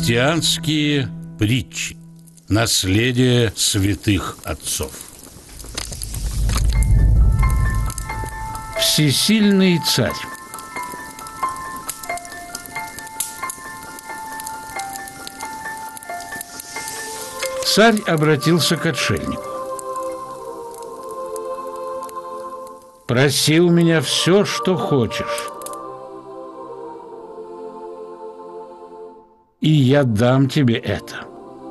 Христианские притчи. Наследие святых отцов. Всесильный царь. Царь обратился к отшельнику. «Проси у меня все, что хочешь, и я дам тебе это».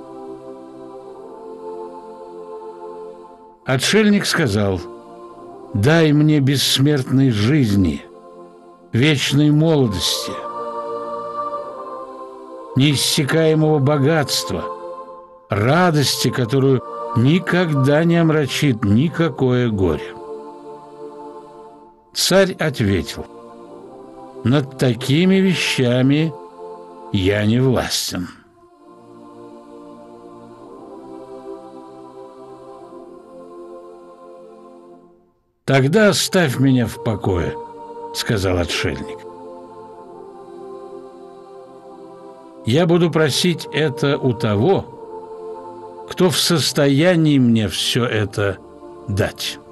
Отшельник сказал: «Дай мне бессмертной жизни, вечной молодости, неиссякаемого богатства, радости, которую никогда не омрачит никакое горе». Царь ответил: «Над такими вещами я не властен». «Тогда оставь меня в покое», — сказал отшельник. «Я буду просить это у того, кто в состоянии мне все это дать».